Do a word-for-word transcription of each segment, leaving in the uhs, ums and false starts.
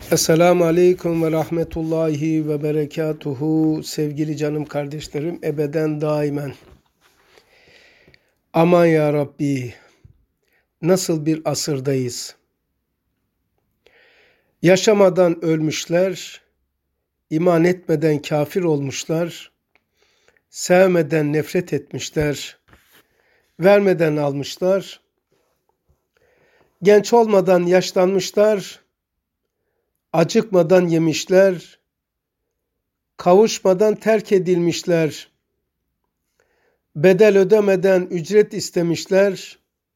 Esselamu Aleyküm ve Rahmetullahi ve Berekatuhu. Sevgili canım kardeşlerim, ebeden daimen. Aman ya Rabbi, nasıl bir asırdayız. Yaşamadan ölmüşler, iman etmeden kafir olmuşlar, sevmeden nefret etmişler, vermeden almışlar, genç olmadan yaşlanmışlar, acıkmadan yemişler, kavuşmadan terk edilmişler, bedel ödemeden ücret istemişler,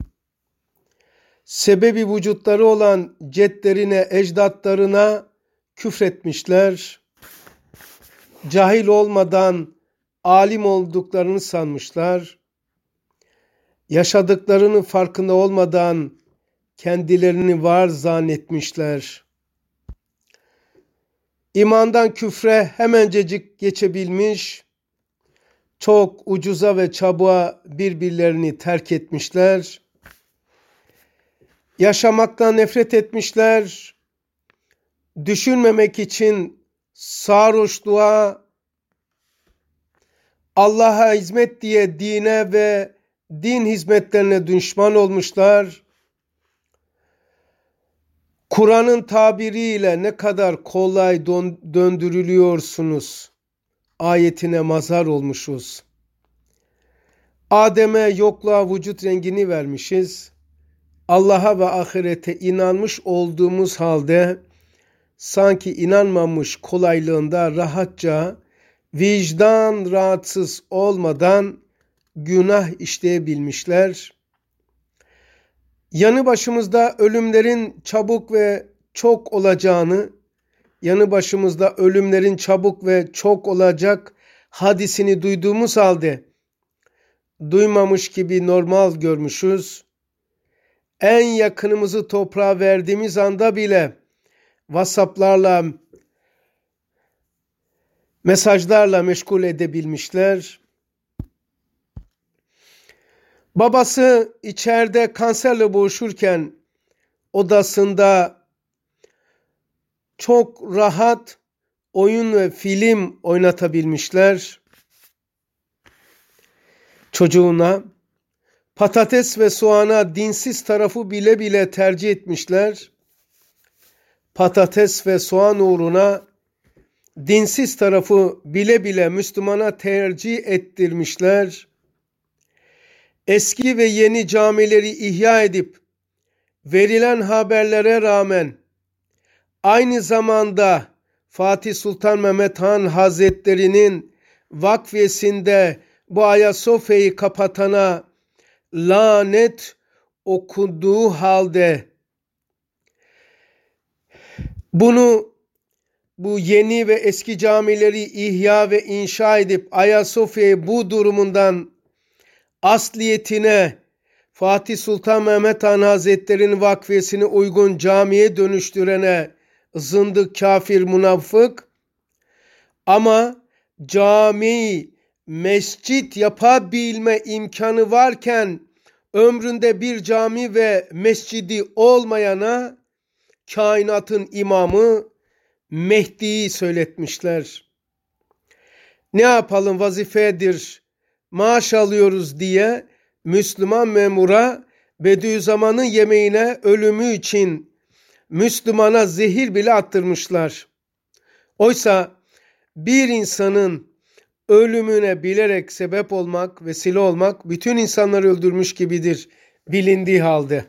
sebebi vücutları olan cedlerine, ecdatlarına küfretmişler, cahil olmadan alim olduklarını sanmışlar, yaşadıklarının farkında olmadan kendilerini var zannetmişler. İmandan küfre hemencecik geçebilmiş, çok ucuza ve çabuğa birbirlerini terk etmişler, yaşamaktan nefret etmişler, düşünmemek için sarhoşluğa, Allah'a hizmet diye dine ve din hizmetlerine düşman olmuşlar. Kur'an'ın tabiriyle ne kadar kolay döndürülüyorsunuz ayetine mazhar olmuşuz. Adem'e yokluğa vücut rengini vermişiz. Allah'a ve ahirete inanmış olduğumuz halde sanki inanmamış kolaylığında rahatça, vicdan rahatsız olmadan günah işleyebilmişler. Yanı başımızda ölümlerin çabuk ve çok olacağını, yanı başımızda ölümlerin çabuk ve çok olacak hadisini duyduğumuz halde duymamış gibi normal görmüşüz. En yakınımızı toprağa verdiğimiz anda bile WhatsApp'larla, mesajlarla meşgul edebilmişler. Babası içeride kanserle boğuşurken odasında çok rahat oyun ve film oynatabilmişler. Çocuğuna patates ve soğana dinsiz tarafı bile bile tercih etmişler. Patates ve soğan uğruna dinsiz tarafı bile bile Müslümana tercih ettirmişler. Eski ve yeni camileri ihya edip verilen haberlere rağmen aynı zamanda Fatih Sultan Mehmet Han Hazretleri'nin vakfiyesinde bu Ayasofya'yı kapatana lanet okuduğu halde bunu bu yeni ve eski camileri ihya ve inşa edip Ayasofya'yı bu durumundan asliyetine Fatih Sultan Mehmet Han Hazretleri'nin vakfiyesine uygun camiye dönüştürene zındık, kafir, münafık, ama cami, mescit yapabilme imkanı varken ömründe bir cami ve mescidi olmayana kainatın imamı Mehdi'yi söyletmişler. Ne yapalım, vazifedir, maaş alıyoruz diye Müslüman memura Bediüzzaman'ın yemeğine ölümü için Müslümana zehir bile attırmışlar. Oysa bir insanın ölümüne bilerek sebep olmak, vesile olmak bütün insanları öldürmüş gibidir bilindiği halde.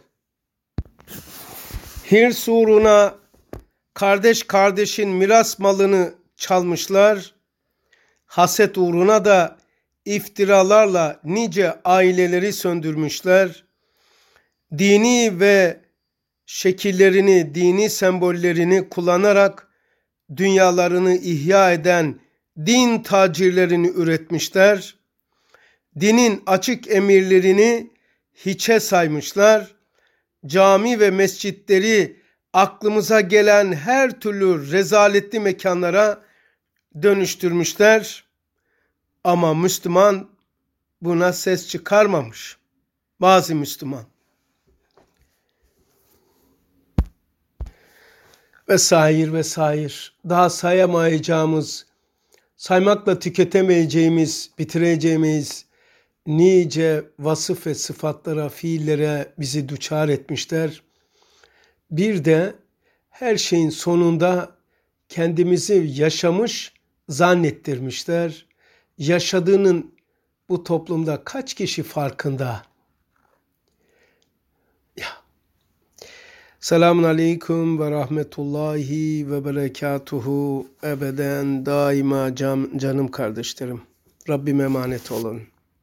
Hirs uğruna kardeş kardeşin miras malını çalmışlar. Haset uğruna da iftiralarla nice aileleri söndürmüşler. Dini ve şekillerini, dini sembollerini kullanarak dünyalarını ihya eden din tacirlerini üretmişler. Dinin açık emirlerini hiçe saymışlar. Cami ve mescitleri aklımıza gelen her türlü rezaletli mekanlara dönüştürmüşler. Ama Müslüman buna ses çıkarmamış. Bazı Müslüman. vesaire vesaire. Daha sayamayacağımız, saymakla tüketemeyeceğimiz, bitireceğimiz nice vasıf ve sıfatlara, fiillere bizi düçar etmişler. Bir de her şeyin sonunda kendimizi yaşamış zannettirmişler. Yaşadığının bu toplumda kaç kişi farkında? Ya. Selamun aleyküm ve rahmetullahi ve berekatuhu ebeden daima can, canım kardeşlerim. Rabbime emanet olun.